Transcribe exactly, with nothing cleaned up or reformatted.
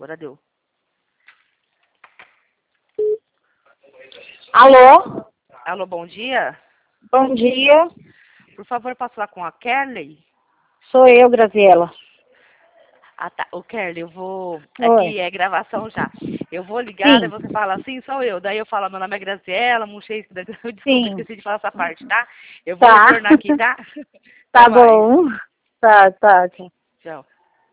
Agora deu. Alô? Alô, bom dia. Bom dia. Por favor, posso falar com a Kelly? Sou eu, Graziela. Ah, tá. Ô, Kelly, eu vou... Oi. Aqui é gravação já. Eu vou ligar, daí Sim, você fala assim, sou eu. Daí eu falo, meu nome é Graziela, Munchei. Desculpa, sim. esqueci de falar essa parte, tá? Eu vou Tá. retornar aqui, tá? Até Tá mais. bom. Tá, tá. Tchau.